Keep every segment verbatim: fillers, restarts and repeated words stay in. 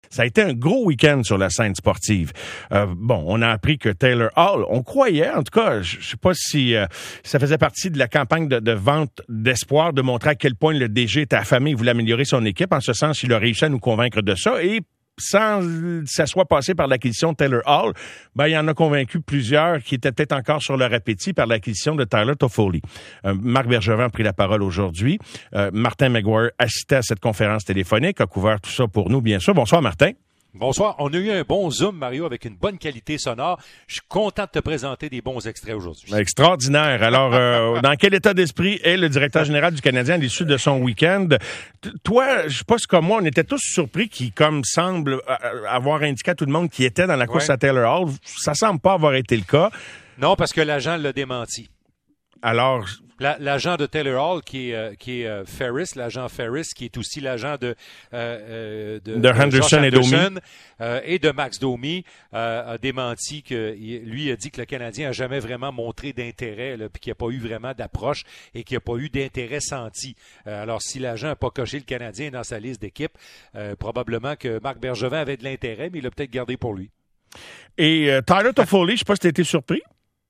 Ça a été un gros week-end sur la scène sportive. Euh, bon, on a appris que Taylor Hall, on croyait, en tout cas, je ne sais pas si euh, ça faisait partie de la campagne de, de vente d'espoir, de montrer à quel point le D G était affamé et voulait améliorer son équipe. En ce sens, il a réussi à nous convaincre de ça. Et sans que ça soit passé par l'acquisition de Taylor Hall, ben, il y en a convaincu plusieurs qui étaient peut-être encore sur leur appétit par l'acquisition de Tyler Toffoli. Euh, Marc Bergevin a pris la parole aujourd'hui. Euh, Martin McGuire assistait à cette conférence téléphonique, a couvert tout ça pour nous, bien sûr. Bonsoir, Martin. Bonsoir. On a eu un bon Zoom, Mario, avec une bonne qualité sonore. Je suis content de te présenter des bons extraits aujourd'hui. Extraordinaire. Alors, euh, dans quel état d'esprit est le directeur général du Canadien à l'issue de son week-end? T- toi, je sais pas si comme moi, on était tous surpris qu'il, comme semble avoir indiqué à tout le monde qu'il était dans la course ouais. à Taylor Hall. Ça semble pas avoir été le cas. Non, parce que l'agent l'a démenti. Alors... La, l'agent de Taylor Hall, qui est, euh, qui est euh, Ferris, l'agent Ferris, qui est aussi l'agent de, euh, de, de, de Henderson, Josh et Domi. Euh, et de Max Domi, euh, a démenti que lui a dit que le Canadien a jamais vraiment montré d'intérêt, là, puis qu'il n'y a pas eu vraiment d'approche et qu'il n'y a pas eu d'intérêt senti. Euh, alors, si l'agent n'a pas coché le Canadien dans sa liste d'équipe, euh, probablement que Marc Bergevin avait de l'intérêt, mais il l'a peut-être gardé pour lui. Et euh, Tyler Toffoli, je ne sais pas si tu as été surpris.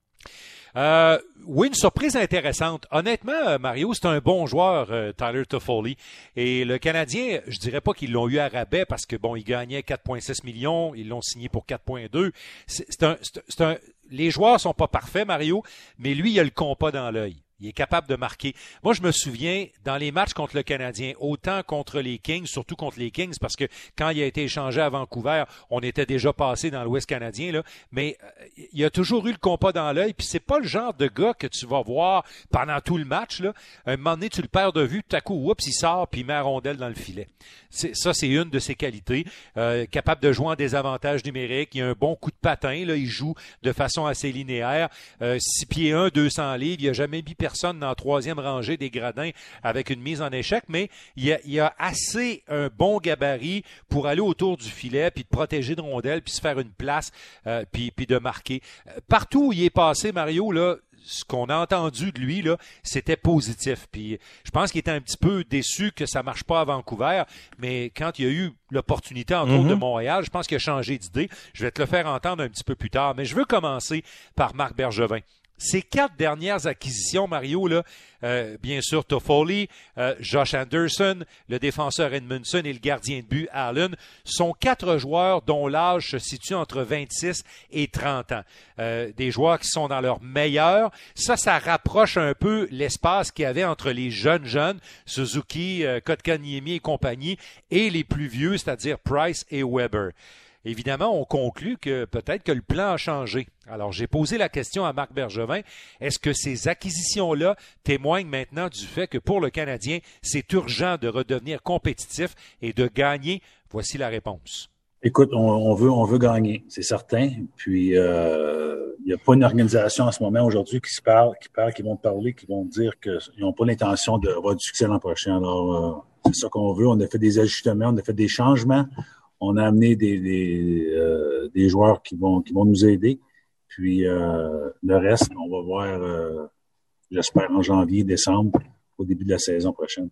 Euh, oui, une surprise intéressante. Honnêtement, Mario, c'est un bon joueur, euh, Tyler Toffoli. Et le Canadien, je dirais pas qu'ils l'ont eu à rabais parce que bon, ils gagnaient quatre virgule six millions, ils l'ont signé pour quatre virgule deux. C'est, c'est un, c'est, c'est un, les joueurs sont pas parfaits, Mario, mais lui, il a le compas dans l'œil. Il est capable de marquer. Moi, je me souviens, dans les matchs contre le Canadien, autant contre les Kings, surtout contre les Kings, parce que quand il a été échangé à Vancouver, on était déjà passé dans l'Ouest canadien, là, mais euh, il a toujours eu le compas dans l'œil, puis c'est pas le genre de gars que tu vas voir pendant tout le match, là. Un moment donné, tu le perds de vue, tout à coup, oups, il sort, puis il met la rondelle dans le filet. C'est, ça, c'est une de ses qualités. Euh, capable de jouer en désavantage numérique, il a un bon coup de patin, là, il joue de façon assez linéaire. Euh, six pieds un, deux cents livres, il a jamais mis personne dans la troisième rangée des gradins avec une mise en échec, mais il a, il a assez un bon gabarit pour aller autour du filet, puis de protéger de rondelles, puis se faire une place, euh, puis, puis de marquer. Partout où il est passé, Mario, là, ce qu'on a entendu de lui, là, c'était positif. Puis je pense qu'il était un petit peu déçu que ça marche pas à Vancouver, mais quand il y a eu l'opportunité, entre mm-hmm. autres, de Montréal, je pense qu'il a changé d'idée. Je vais te le faire entendre un petit peu plus tard, mais je veux commencer par Marc Bergevin. Ces quatre dernières acquisitions, Mario, là, euh, bien sûr, Toffoli, euh, Josh Anderson, le défenseur Edmundson et le gardien de but Allen, sont quatre joueurs dont l'âge se situe entre vingt-six et trente ans. Euh, des joueurs qui sont dans leur meilleur. Ça, ça rapproche un peu l'espace qu'il y avait entre les jeunes jeunes, Suzuki, euh, Kotkaniemi et compagnie, et les plus vieux, c'est-à-dire Price et Weber. Évidemment, on conclut que peut-être que le plan a changé. Alors, j'ai posé la question à Marc Bergevin. Est-ce que ces acquisitions-là témoignent maintenant du fait que pour le Canadien, c'est urgent de redevenir compétitif et de gagner? Voici la réponse. Écoute, on, on veut on veut gagner, c'est certain. Puis, euh, il n'y a pas une organisation en ce moment aujourd'hui qui se parle, qui parle, qui vont parler, qui vont dire qu'ils n'ont pas l'intention d'avoir du succès l'an prochain. Alors, euh, c'est ça qu'on veut. On a fait des ajustements, on a fait des changements. On a amené des des, euh, des joueurs qui vont qui vont nous aider. Puis euh, le reste, on va voir, euh, j'espère, en janvier, décembre, au début de la saison prochaine.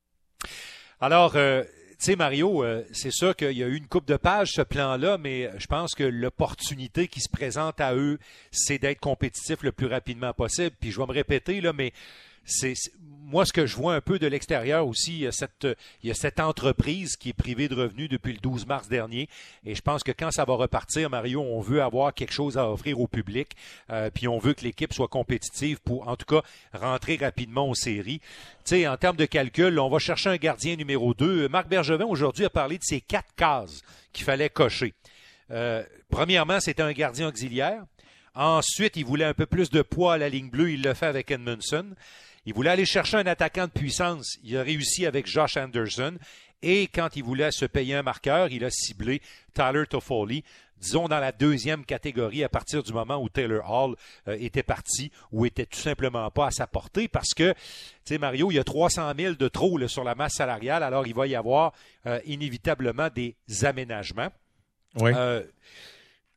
Alors, euh, tu sais, Mario, euh, c'est sûr qu'il y a eu une coupe de pages, ce plan-là, mais je pense que l'opportunité qui se présente à eux, c'est d'être compétitif le plus rapidement possible. Puis je vais me répéter, là, mais c'est, c'est moi, ce que je vois un peu de l'extérieur aussi, il y a cette, il y a cette entreprise qui est privée de revenus depuis le douze mars dernier. Et je pense que quand ça va repartir, Mario, on veut avoir quelque chose à offrir au public. Euh, puis on veut que l'équipe soit compétitive pour, en tout cas, rentrer rapidement aux séries. Tu sais, en termes de calcul, on va chercher un gardien numéro deux. Marc Bergevin, aujourd'hui, a parlé de ces quatre cases qu'il fallait cocher. Euh, premièrement, c'était un gardien auxiliaire. Ensuite, il voulait un peu plus de poids à la ligne bleue. Il l'a fait avec Edmundson. Il voulait aller chercher un attaquant de puissance. Il a réussi avec Josh Anderson. Et quand il voulait se payer un marqueur, il a ciblé Tyler Toffoli, disons dans la deuxième catégorie à partir du moment où Taylor Hall euh, était parti ou était tout simplement pas à sa portée parce que, tu sais, Mario, il y a trois cent mille de trop là, sur la masse salariale, alors il va y avoir euh, inévitablement des aménagements. Oui. Euh,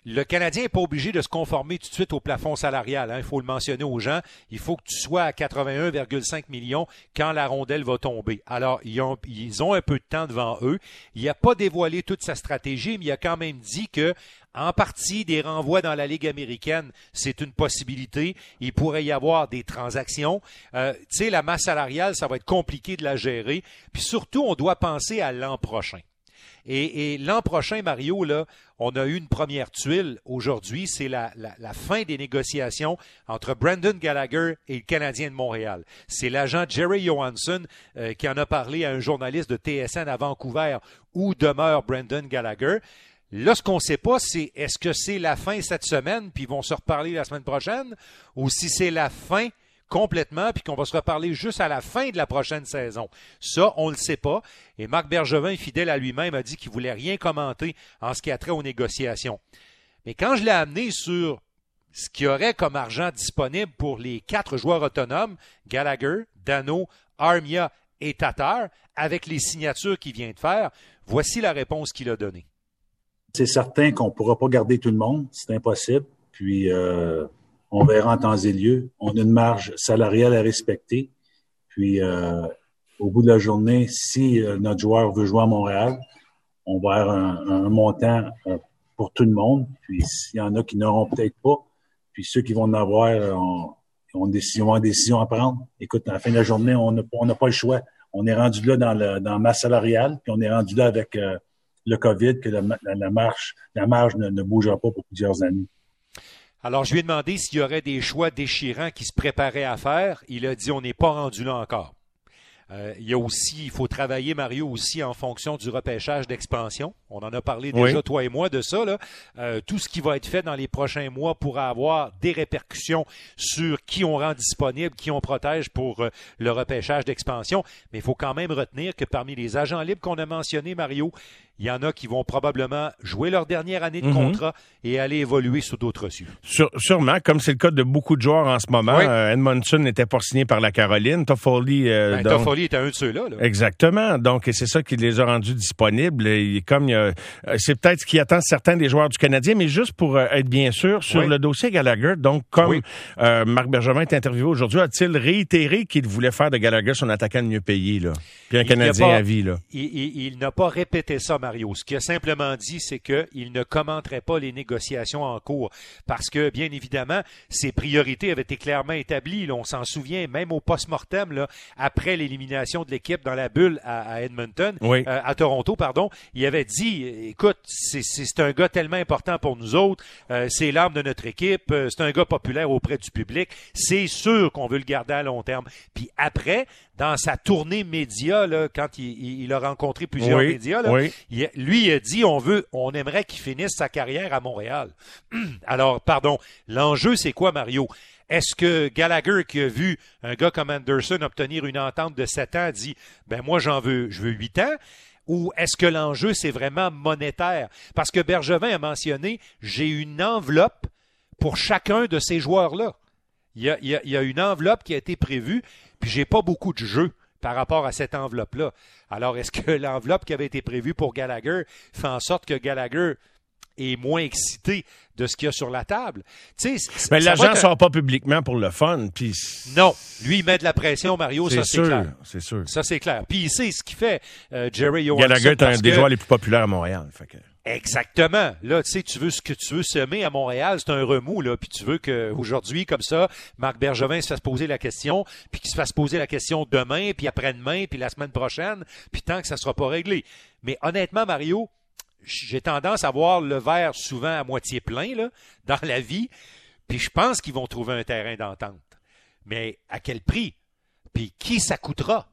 le Canadien n'est pas obligé de se conformer tout de suite au plafond salarial. Hein. Il faut le mentionner aux gens. Il faut que tu sois à quatre-vingt-un virgule cinq millions quand la rondelle va tomber. Alors, ils ont, ils ont un peu de temps devant eux. Il n'a pas dévoilé toute sa stratégie, mais il a quand même dit que, en partie, des renvois dans la Ligue américaine, c'est une possibilité. Il pourrait y avoir des transactions. Euh, tu sais, la masse salariale, ça va être compliqué de la gérer. Puis surtout, on doit penser à l'an prochain. Et, et l'an prochain, Mario, là, on a eu une première tuile aujourd'hui, c'est la, la, la fin des négociations entre Brendan Gallagher et le Canadien de Montréal. C'est l'agent Jerry Johansson euh, qui en a parlé à un journaliste de T S N à Vancouver, où demeure Brendan Gallagher. Là, ce qu'on ne sait pas, c'est est-ce que c'est la fin cette semaine, puis ils vont se reparler la semaine prochaine, ou si c'est la fin complètement, puis qu'on va se reparler juste à la fin de la prochaine saison. Ça, on ne le sait pas. Et Marc Bergevin, fidèle à lui-même, a dit qu'il ne voulait rien commenter en ce qui a trait aux négociations. Mais quand je l'ai amené sur ce qu'il y aurait comme argent disponible pour les quatre joueurs autonomes, Gallagher, Dano, Armia et Tatar, avec les signatures qu'il vient de faire, voici la réponse qu'il a donnée. C'est certain qu'on ne pourra pas garder tout le monde, c'est impossible. Puis... Euh... On verra en temps et lieu. On a une marge salariale à respecter. Puis, euh, au bout de la journée, si euh, notre joueur veut jouer à Montréal, on va avoir un, un montant euh, pour tout le monde. Puis, s'il y en a qui n'auront peut-être pas, puis ceux qui vont en avoir, euh, on, on, décision, on a une décision à prendre. Écoute, à la fin de la journée, on n'a on n'a pas le choix. On est rendu là dans, le, dans la masse salariale, puis on est rendu là avec euh, le COVID, que la, la, la marge, la marge ne, ne bougera pas pour plusieurs années. Alors, je lui ai demandé s'il y aurait des choix déchirants qui se préparaient à faire. Il a dit, on n'est pas rendu là encore. Euh, il y a aussi, il faut travailler, Mario, aussi en fonction du repêchage d'expansion. On en a parlé déjà, oui. Toi et moi, de ça. Là. Euh, tout ce qui va être fait dans les prochains mois pourra avoir des répercussions sur qui on rend disponible, qui on protège pour euh, le repêchage d'expansion. Mais il faut quand même retenir que parmi les agents libres qu'on a mentionnés, Mario, il y en a qui vont probablement jouer leur dernière année de mm-hmm. contrat et aller évoluer sous d'autres cieux. Sur, sûrement, comme c'est le cas de beaucoup de joueurs en ce moment. Oui. Euh, Edmondson n'était pas signé par la Caroline. Toffoli... Euh, ben, donc... Toffoli était un de ceux-là. Là. Exactement. Donc, c'est ça qui les a rendus disponibles. Et comme il y a, c'est peut-être ce qui attend certains des joueurs du Canadien, mais juste pour euh, être bien sûr, sur oui. le dossier Gallagher, donc comme oui. euh, Marc Bergevin est interviewé aujourd'hui, a-t-il réitéré qu'il voulait faire de Gallagher son attaquant le mieux payé, là? Puis un il Canadien pas, à vie, là. Il, il, il n'a pas répété ça, Mario. Ce qu'il a simplement dit, c'est qu'il ne commenterait pas les négociations en cours. Parce que, bien évidemment, ses priorités avaient été clairement établies. Là, on s'en souvient, même au post-mortem, là, après l'élimination de l'équipe dans la bulle à, à Edmonton, oui. euh, à Toronto, pardon, il avait dit, écoute, c'est, c'est, c'est un gars tellement important pour nous autres, euh, c'est l'âme de notre équipe, euh, c'est un gars populaire auprès du public, c'est sûr qu'on veut le garder à long terme. Puis après, dans sa tournée média, là, quand il, il, il a rencontré plusieurs oui, médias, là, oui. il, lui il a dit on veut, on aimerait qu'il finisse sa carrière à Montréal. Alors, pardon, l'enjeu c'est quoi, Mario? Est-ce que Gallagher, qui a vu un gars comme Anderson obtenir une entente de sept ans, dit ben moi j'en veux, je veux huit ans? Ou est-ce que l'enjeu c'est vraiment monétaire? Parce que Bergevin a mentionné j'ai une enveloppe pour chacun de ces joueurs-là. Il y a, il y a, il y a une enveloppe qui a été prévue, puis j'ai pas beaucoup de jeux par rapport à cette enveloppe-là. Alors, est-ce que l'enveloppe qui avait été prévue pour Gallagher fait en sorte que Gallagher est moins excité de ce qu'il y a sur la table? Tu sais, mais l'agent ne sort pas publiquement pour le fun. Puis non, lui, il met de la pression, Mario, c'est ça, sûr, c'est clair. C'est sûr. Ça, c'est clair. Puis il sait ce qu'il fait, euh, Jerry Johansson. Gallagher est un que... des joueurs les plus populaires à Montréal. Fait que... Exactement. Là, tu sais, tu veux ce que tu veux semer à Montréal, c'est un remous, là. Puis tu veux qu'aujourd'hui, comme ça, Marc Bergevin se fasse poser la question, puis qu'il se fasse poser la question demain, puis après-demain, puis la semaine prochaine, puis tant que ça sera pas réglé. Mais honnêtement, Mario, j'ai tendance à voir le verre souvent à moitié plein, là, dans la vie, puis je pense qu'ils vont trouver un terrain d'entente. Mais à quel prix? Puis qui ça coûtera?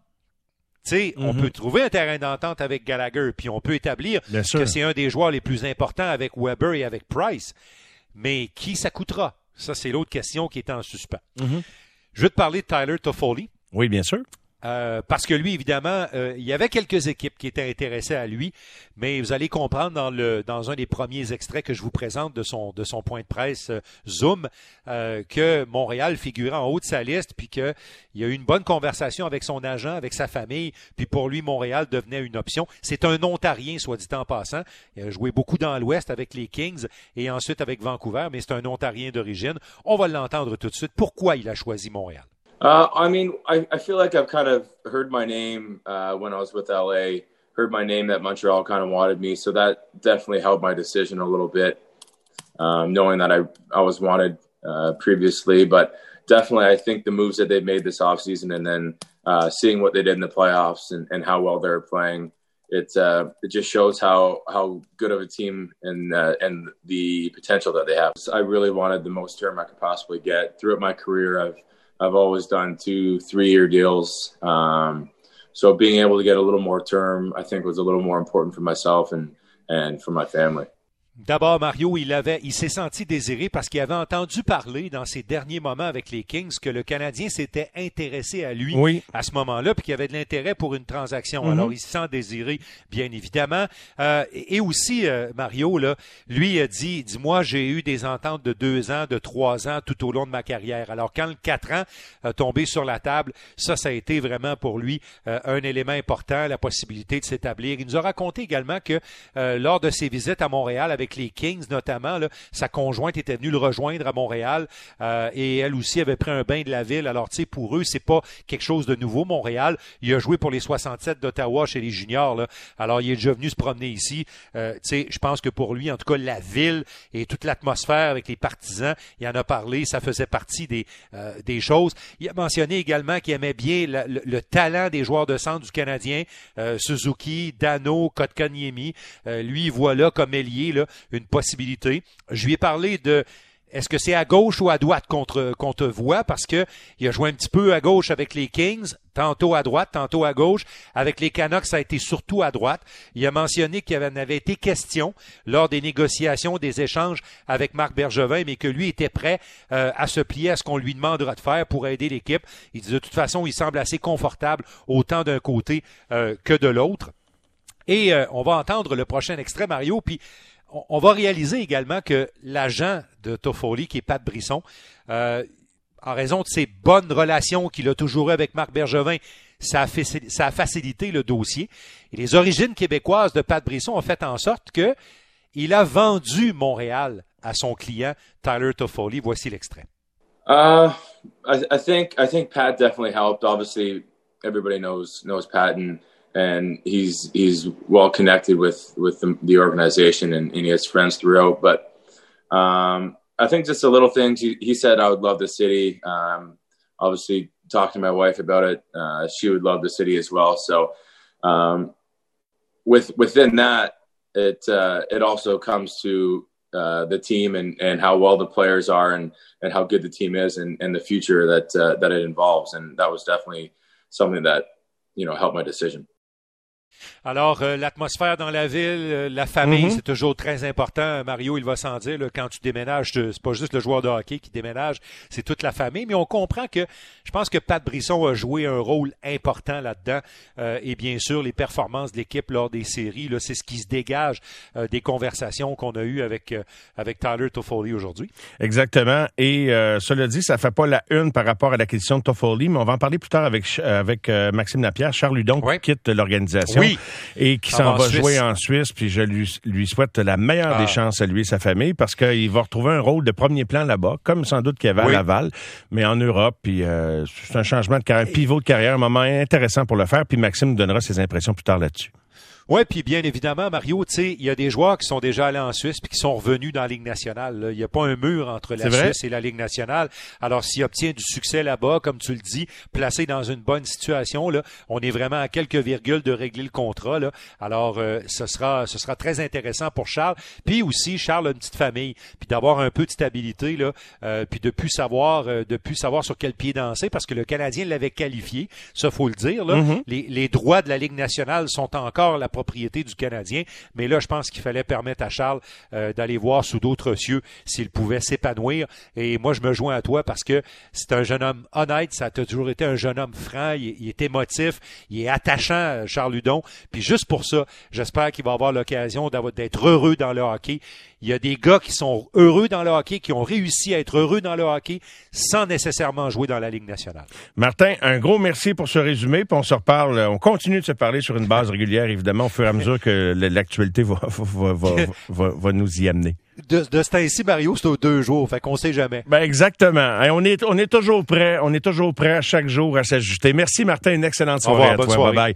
Tu sais, mm-hmm. on peut trouver un terrain d'entente avec Gallagher, puis on peut établir Bien que sûr. c'est un des joueurs les plus importants avec Weber et avec Price. Mais qui ça coûtera? Ça, c'est l'autre question qui est en suspens. Mm-hmm. Je vais te parler de Tyler Toffoli. Oui, bien sûr. Euh, parce que lui, évidemment, euh, il y avait quelques équipes qui étaient intéressées à lui, mais vous allez comprendre dans le dans un des premiers extraits que je vous présente de son de son point de presse euh, Zoom euh, que Montréal figurait en haut de sa liste, puis qu'il y a eu une bonne conversation avec son agent, avec sa famille, puis pour lui, Montréal devenait une option. C'est un Ontarien, soit dit en passant. Il a joué beaucoup dans l'Ouest avec les Kings et ensuite avec Vancouver, mais c'est un Ontarien d'origine. On va l'entendre tout de suite. Pourquoi il a choisi Montréal? Uh, I mean, I, I feel like I've kind of heard my name uh, when I was with L A, heard my name that Montreal kind of wanted me. So that definitely helped my decision a little bit, um, knowing that I, I was wanted uh, previously. But definitely, I think the moves that they made this offseason and then uh, seeing what they did in the playoffs and, and how well they're playing, it, uh, it just shows how, how good of a team and, uh, and the potential that they have. I really wanted the most term I could possibly get. Throughout my career, I've I've always done two, three-year deals. Um, so being able to get a little more term, I think, was a little more important for myself and, and for my family. D'abord, Mario, il avait, il s'est senti désiré parce qu'il avait entendu parler dans ses derniers moments avec les Kings que le Canadien s'était intéressé à lui oui. à ce moment-là, puis qu'il avait de l'intérêt pour une transaction. Mm-hmm. Alors, il se sent désiré, bien évidemment. Euh, et aussi, euh, Mario, là, lui a dit, dis-moi, j'ai eu des ententes de deux ans, de trois ans tout au long de ma carrière. Alors, quand le quatre ans a tombé sur la table, ça, ça a été vraiment pour lui euh, un élément important, la possibilité de s'établir. Il nous a raconté également que euh, lors de ses visites à Montréal avec les Kings notamment, là, sa conjointe était venue le rejoindre à Montréal euh, et elle aussi avait pris un bain de la ville. Alors, tu sais, pour eux, c'est pas quelque chose de nouveau, Montréal. Il a joué pour les soixante-sept d'Ottawa chez les juniors, là. Alors, il est déjà venu se promener ici. Euh, tu sais, je pense que pour lui, en tout cas, la ville et toute l'atmosphère avec les partisans, il en a parlé, ça faisait partie des, euh, des choses. Il a mentionné également qu'il aimait bien le, le, le talent des joueurs de centre du Canadien, euh, Suzuki, Dano, Kotkaniemi. Euh, lui, il voit là comme ailier, là, une possibilité. Je lui ai parlé de est-ce que c'est à gauche ou à droite qu'on te, qu'on te voit, parce que il a joué un petit peu à gauche avec les Kings, tantôt à droite, tantôt à gauche. Avec les Canucks, ça a été surtout à droite. Il a mentionné qu'il en avait été question lors des négociations, des échanges avec Marc Bergevin, mais que lui était prêt euh, à se plier à ce qu'on lui demandera de faire pour aider l'équipe. Il dit de toute façon, il semble assez confortable autant d'un côté euh, que de l'autre. Et euh, on va entendre le prochain extrait, Mario, puis on va réaliser également que l'agent de Toffoli, qui est Pat Brisson, euh, en raison de ses bonnes relations qu'il a toujours eues avec Marc Bergevin, ça a, fait, ça a facilité le dossier. Et les origines québécoises de Pat Brisson ont fait en sorte que il a vendu Montréal à son client Tyler Toffoli. Voici l'extrait. Uh, I, I think I think Pat definitely helped. Obviously, everybody knows knows Pat and. And he's he's well connected with with the, the organization, and, and he has friends throughout. But um, I think just the little things. He, he said I would love the city. Um, obviously, talked to my wife about it. Uh, she would love the city as well. So, um, with within that, it uh, it also comes to uh, the team and, and how well the players are, and, and how good the team is, and, and the future that uh, that it involves. And that was definitely something that you know helped my decision. Alors, euh, l'atmosphère dans la ville, euh, la famille, mm-hmm. c'est toujours très important. Mario, il va s'en dire, là, quand tu déménages, tu, c'est pas juste le joueur de hockey qui déménage, c'est toute la famille. Mais on comprend que, je pense que Pat Brisson a joué un rôle important là-dedans. Euh, et bien sûr, les performances de l'équipe lors des séries, là, c'est ce qui se dégage euh, des conversations qu'on a eues avec, euh, avec Tyler Toffoli aujourd'hui. Exactement. Et euh, cela dit, ça fait pas la une par rapport à l'acquisition de Toffoli, mais on va en parler plus tard avec, avec euh, Maxime Lapierre. Charles Hudon ouais. quitte l'organisation. Oui. Et qui s'en va Suisse. jouer en Suisse, puis je lui, lui souhaite la meilleure ah. des chances à lui et sa famille, parce qu'il va retrouver un rôle de premier plan là-bas, comme sans doute qu'il y avait oui. à Laval, mais en Europe, puis euh, c'est un changement de carrière, un pivot de carrière, un moment intéressant pour le faire, puis Maxime nous donnera ses impressions plus tard là-dessus. Oui, puis bien évidemment, Mario, tu sais, il y a des joueurs qui sont déjà allés en Suisse puis qui sont revenus dans la Ligue nationale. Là. Il n'y a pas un mur entre la Suisse et la Ligue nationale. Alors, s'il obtient du succès là-bas, comme tu le dis, placé dans une bonne situation, là, on est vraiment à quelques virgules de régler le contrat. Là. Alors, euh, ce sera ce sera très intéressant pour Charles. Puis aussi, Charles a une petite famille, puis d'avoir un peu de stabilité, là, euh, puis de plus savoir, euh, de plus savoir sur quel pied danser, parce que le Canadien l'avait qualifié, ça faut le dire. Là. Mm-hmm. Les, les droits de la Ligue nationale sont encore la propriété du Canadien. Mais là, je pense qu'il fallait permettre à Charles euh, d'aller voir sous d'autres cieux s'il pouvait s'épanouir. Et moi, je me joins à toi parce que c'est un jeune homme honnête. Ça a toujours été un jeune homme franc. Il, il est émotif. Il est attachant, Charles Hudon. Puis juste pour ça, j'espère qu'il va avoir l'occasion d'être heureux dans le hockey. Il y a des gars qui sont heureux dans le hockey, qui ont réussi à être heureux dans le hockey sans nécessairement jouer dans la Ligue nationale. Martin, un gros merci pour ce résumé, puis on se reparle, on continue de se parler sur une base régulière, évidemment, au fur et à mesure que l'actualité va, va, va, va, va nous y amener. De, de ce temps-ci, Mario, c'est aux deux jours, fait qu'on sait jamais. Ben exactement. Et on est, on est toujours prêt, on est toujours prêt à chaque jour à s'ajuster. Merci Martin, une excellente soirée à toi. Bye bye.